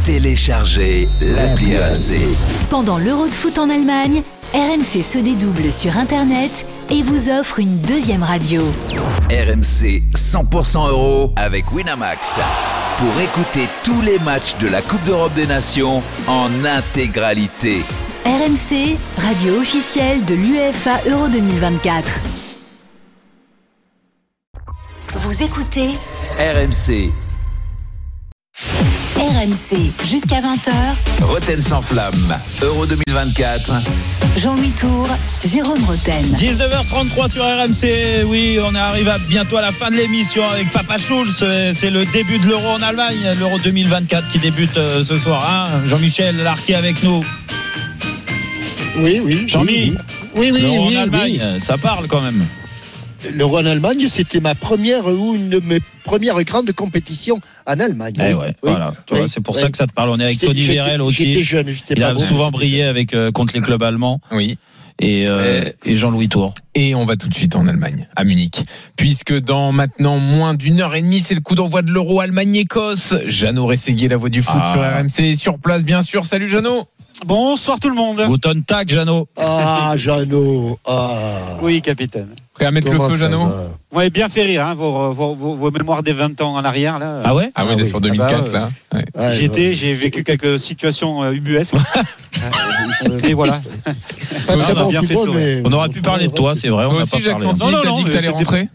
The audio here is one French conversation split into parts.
Téléchargez l'appli RMC. Pendant l'Euro de foot en Allemagne, RMC se dédouble sur Internet et vous offre une deuxième radio. RMC 100% euro avec Winamax. Pour écouter tous les matchs de la Coupe d'Europe des Nations en intégralité. RMC, radio officielle de l'UEFA Euro 2024. Vous écoutez RMC. RMC, jusqu'à 20h. Roten sans flamme, Euro 2024. Jean-Louis Tour, Jérôme Roten. 19h33 sur RMC. Oui, on arrive bientôt à la fin de l'émission avec Papa Schulz. C'est le début de l'Euro en Allemagne, l'Euro 2024 qui débute ce soir. Hein, Jean-Michel Larquet avec nous. Oui. Jean-Mi, l'Euro en Allemagne, oui. ça parle quand même. L'Euro en Allemagne, c'était une de mes premières grandes compétitions en Allemagne. Voilà. Tu vois, c'est pour ça que ça te parle. On est avec Tony Vérel aussi. J'étais jeune, Il a souvent brillé avec contre les clubs allemands. Oui. Et Jean-Louis Tour. Et on va tout de suite en Allemagne, à Munich. Puisque dans maintenant moins d'une heure et demie, c'est le coup d'envoi de l'Euro Allemagne-Écosse. Jeannot Rességuier, la voix du foot sur RMC, sur place bien sûr. Salut Jeannot. Bonsoir tout le monde. Guten Tag, Jeannot. Jeannot. Oui, capitaine. Prêt à mettre le feu, Jeannot? Vous m'avez bien fait rire, hein, vos mémoires des 20 ans en arrière. Là. Ah ouais? Ah oui, sur 2004, là. Ouais. J'ai vécu quelques situations ubuesques. Et voilà. On aurait pu parler de toi, c'est vrai. On Toi n'a aussi, pas Jacques parlé. Santilli, t'as dit que t'allais rentrer?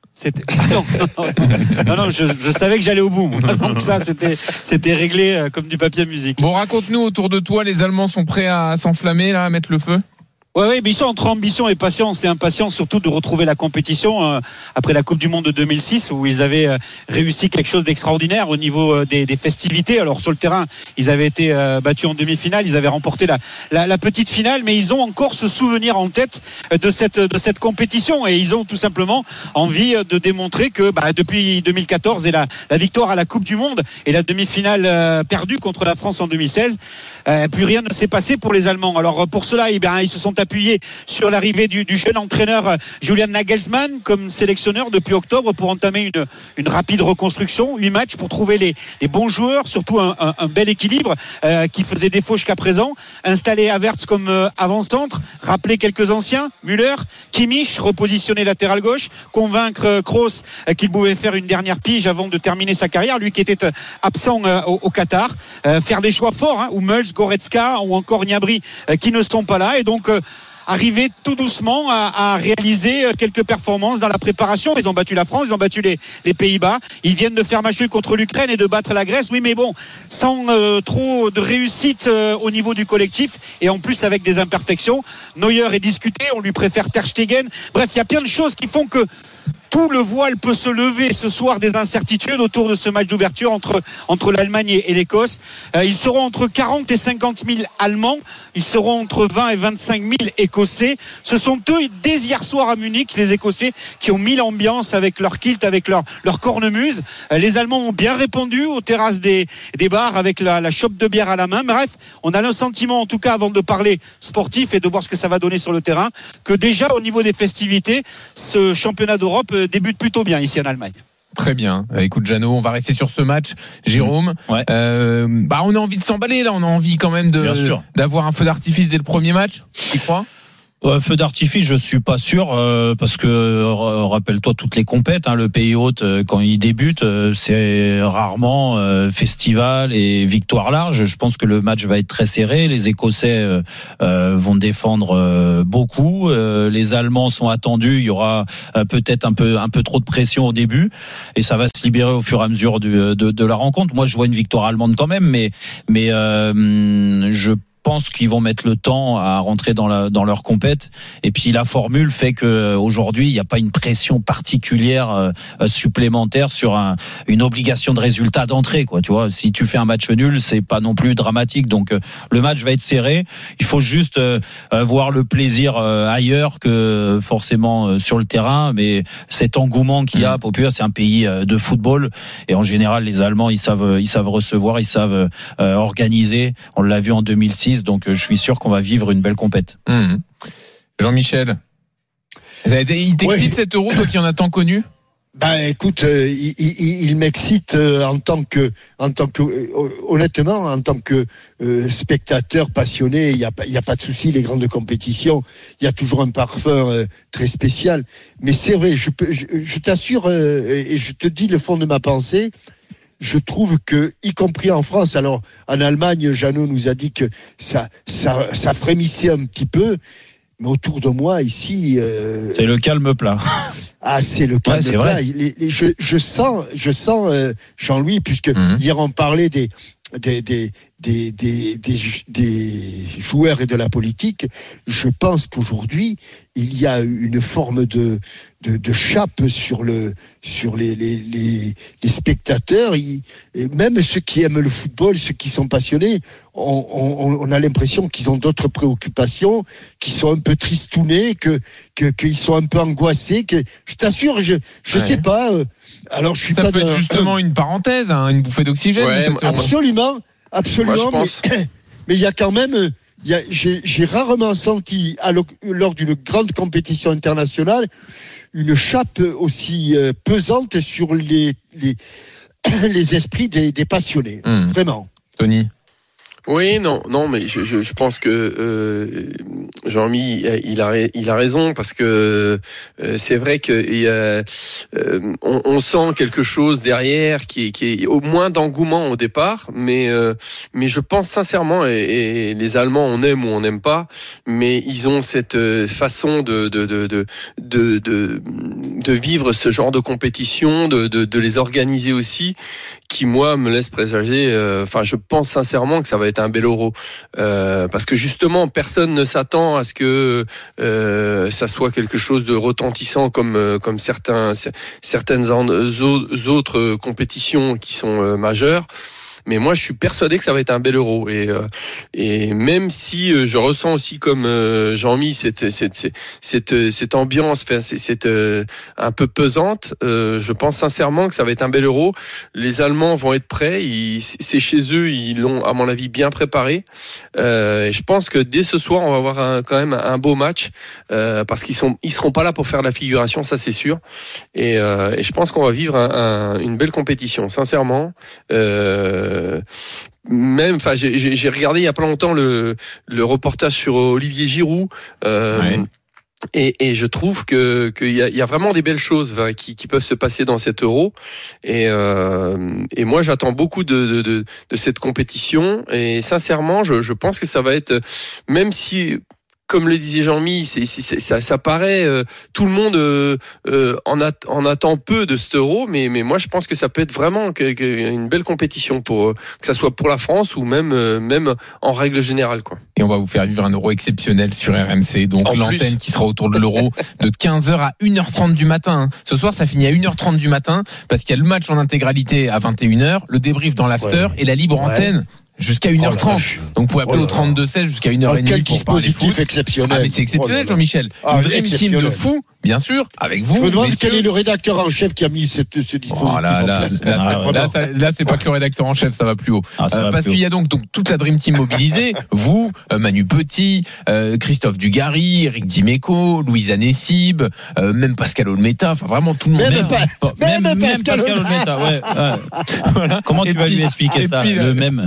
Non, je savais que j'allais au bout. Donc ça, c'était réglé comme du papier à musique. Bon, raconte-nous autour de toi, les Allemands sont prêts à s'enflammer, là, à mettre le feu? Ouais, mais ils sont entre ambition et patience. Et impatience surtout de retrouver la compétition après la Coupe du Monde de 2006 où ils avaient réussi quelque chose d'extraordinaire au niveau des festivités. Alors sur le terrain, ils avaient été battus en demi-finale, ils avaient remporté la petite finale, mais ils ont encore ce souvenir en tête de cette compétition et ils ont tout simplement envie de démontrer que depuis 2014 et la victoire à la Coupe du Monde et la demi-finale perdue contre la France en 2016, plus rien ne s'est passé pour les Allemands. Alors pour cela, ils se sont appuyé sur l'arrivée du jeune entraîneur Julian Nagelsmann comme sélectionneur depuis octobre pour entamer une rapide reconstruction, 8 matchs pour trouver les bons joueurs, surtout un bel équilibre qui faisait défaut jusqu'à présent, installer Havertz comme avant-centre, rappeler quelques anciens, Müller, Kimmich, repositionner latéral gauche, convaincre Kroos qu'il pouvait faire une dernière pige avant de terminer sa carrière, lui qui était absent au Qatar, faire des choix forts, où Hummels, Goretzka ou encore Gnabry qui ne sont pas là et donc arriver tout doucement à réaliser quelques performances dans la préparation. Ils ont battu la France, ils ont battu les Pays-Bas, ils viennent de faire match nul contre l'Ukraine et de battre la Grèce, oui mais bon, sans trop de réussite au niveau du collectif et en plus avec des imperfections. Neuer est discuté, on lui préfère Ter Stegen, bref il y a plein de choses qui font que tout le voile peut se lever ce soir des incertitudes autour de ce match d'ouverture entre l'Allemagne et l'Écosse. Ils seront entre 40 et 50 000 Allemands. Ils seront entre 20 et 25 000 Écossais. Ce sont eux, dès hier soir à Munich, les Écossais, qui ont mis l'ambiance avec leur kilt, avec leur cornemuse. Les Allemands ont bien répondu aux terrasses des bars avec la chope de bière à la main. Bref, on a le sentiment, en tout cas, avant de parler sportif et de voir ce que ça va donner sur le terrain, que déjà, au niveau des festivités, ce championnat d'Europe débute plutôt bien ici en Allemagne. Très bien. Écoute, Jeannot, on va rester sur ce match. Jérôme, ouais. On a envie de s'emballer là. On a envie quand même d'avoir un feu d'artifice dès le premier match. Tu crois? Feu d'artifice, je suis pas sûr parce que rappelle-toi toutes les compètes, le pays hôte quand il débute, c'est rarement festival et victoire large. Je pense que le match va être très serré. Les Écossais vont défendre beaucoup. Les Allemands sont attendus. Il y aura peut-être un peu trop de pression au début et ça va se libérer au fur et à mesure de la rencontre. Moi, je vois une victoire allemande quand même, mais je pense qu'ils vont mettre le temps à rentrer dans leur compète et puis la formule fait que aujourd'hui il n'y a pas une pression particulière supplémentaire sur une obligation de résultat d'entrée, quoi. Tu vois, si tu fais un match nul, c'est pas non plus dramatique. Donc le match va être serré. Il faut juste voir le plaisir ailleurs que forcément sur le terrain, mais cet engouement qu'il y a populaire, c'est un pays de football et en général les Allemands ils savent recevoir, ils savent organiser. On l'a vu en 2006. Donc je suis sûr qu'on va vivre une belle compète. Jean-Michel, il t'excite cet Euro, toi qui en as tant connu? Écoute, il m'excite honnêtement, en tant que spectateur passionné. Il y a pas de souci. Les grandes compétitions, il y a toujours un parfum très spécial. Mais c'est vrai, je t'assure et je te dis le fond de ma pensée. Je trouve que, y compris en France, alors en Allemagne, Jeannot nous a dit que ça frémissait un petit peu. Mais autour de moi, ici... c'est le calme plat. Ah, c'est le calme plat. Je sens Jean-Louis, puisque hier on parlait des joueurs et de la politique. Je pense qu'aujourd'hui, il y a une forme de chape sur les spectateurs, et même ceux qui aiment le football, ceux qui sont passionnés, on a l'impression qu'ils ont d'autres préoccupations, qu'ils sont un peu tristounés, qu'ils sont un peu angoissés. Je t'assure, je sais pas. Alors je suis ça pas peut être justement une parenthèse, une bouffée d'oxygène. Ouais, absolument. Moi, je pense. Mais il y a quand même. J'ai rarement senti lors d'une grande compétition internationale une chape aussi pesante sur les esprits des passionnés. Vraiment. Tony. Oui, non, mais je pense que Jean-Mi il a raison, parce que c'est vrai que on sent quelque chose derrière qui est au moins d'engouement au départ, mais je pense sincèrement, et les Allemands on aime ou on n'aime pas, mais ils ont cette façon de vivre ce genre de compétition, de les organiser aussi, qui moi me laisse présager. Je pense sincèrement que ça va être un bel Euro, parce que justement personne ne s'attend à ce que ça soit quelque chose de retentissant comme certaines autres compétitions qui sont majeures. Mais moi, je suis persuadé que ça va être un bel Euro, et même si je ressens aussi comme Jean-Mi cette ambiance, cette un peu pesante, je pense sincèrement que ça va être un bel Euro. Les Allemands vont être prêts, c'est chez eux, ils l'ont à mon avis bien préparé. Et je pense que dès ce soir, on va avoir quand même un beau match, parce qu'ils seront pas là pour faire la figuration, ça c'est sûr. Et je pense qu'on va vivre une belle compétition, sincèrement. Même, j'ai regardé il y a pas longtemps le reportage sur Olivier Giroud, et je trouve qu'il y a vraiment des belles choses qui peuvent se passer dans cet Euro, et moi j'attends beaucoup de cette compétition, et sincèrement je pense que ça va être, même si, comme le disait Jean-Mi, ça paraît, tout le monde en attend peu de cet Euro, mais moi je pense que ça peut être vraiment une belle compétition, que ça soit pour la France ou même en règle générale, quoi. Et on va vous faire vivre un Euro exceptionnel sur RMC, donc en l'antenne plus, qui sera autour de l'Euro de 15h à 1h30 du matin. Ce soir ça finit à 1h30 du matin, parce qu'il y a le match en intégralité à 21h, le débrief dans l'after, et la libre antenne jusqu'à 1h30. Donc, vous pouvez appeler au 32-16 jusqu'à 1h30. Quel dispositif exceptionnel. Ah, mais c'est exceptionnel, Jean-Michel. Une dream team de fou, bien sûr, avec vous. Je me demande quel est le rédacteur en chef qui a mis ce dispositif en place. Là, c'est pas que le rédacteur en chef, ça va plus haut. Parce qu'il y a donc toute la dream team mobilisée. Vous, Manu Petit, Christophe Dugarry, Eric Dimeco, Louise Anessib, même Pascal Olmeta, enfin vraiment tout le monde. Même Pascal Olmeta, ouais. Voilà. Comment tu vas lui expliquer ça, le même?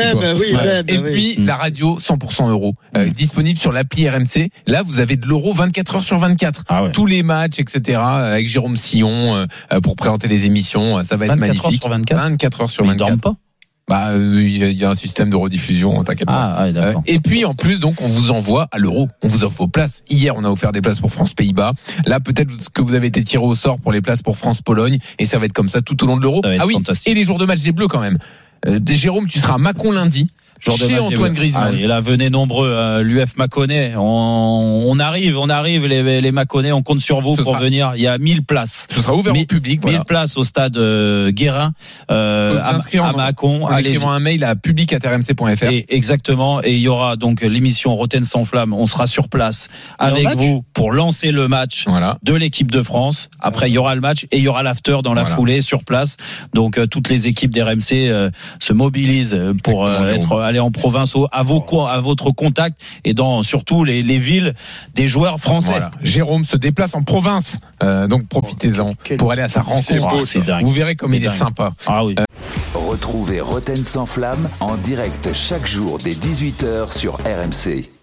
Et puis la radio 100% Euro, disponible sur l'appli RMC. Là, vous avez de l'Euro 24 heures sur 24. Tous les matchs, etc. Avec Jérôme Sillon pour présenter les émissions. Ça va être magnifique. 24 heures sur 24. Ils dorment pas. Il y a un système de rediffusion, t'inquiète pas. Et puis en plus, donc, on vous envoie à l'Euro. On vous offre vos places. Hier, on a offert des places pour France-Pays-Bas. Là, peut-être que vous avez été tiré au sort pour les places pour France-Pologne, et ça va être comme ça tout au long de l'Euro. Fantastique. Et les jours de match des Bleus quand même. Jérôme, tu seras à Mâcon lundi. Chez Antoine Griezmann. Et là, venez nombreux, l'UF Mâconnais. On arrive, les Mâconnais, on compte sur vous pour venir. Il y a 1000 places. Ce sera ouvert au public. 1000 places au stade Guérin, à Mâcon. En écrivant un mail à public@rmc.fr. Exactement. Et il y aura donc l'émission Roten sans flamme. On sera sur place avec vous pour lancer le match de l'équipe de France. Après, il y aura le match et il y aura l'after dans la foulée sur place. Donc, toutes les équipes d'RMC se mobilisent pour aller en province à votre contact et dans surtout les villes des joueurs français. Voilà. Jérôme se déplace en province, donc profitez-en pour aller à sa rencontre. C'est dingue. Vous verrez comme il est sympa. Ah oui. Retrouvez Roten sans flamme en direct chaque jour dès 18h sur RMC.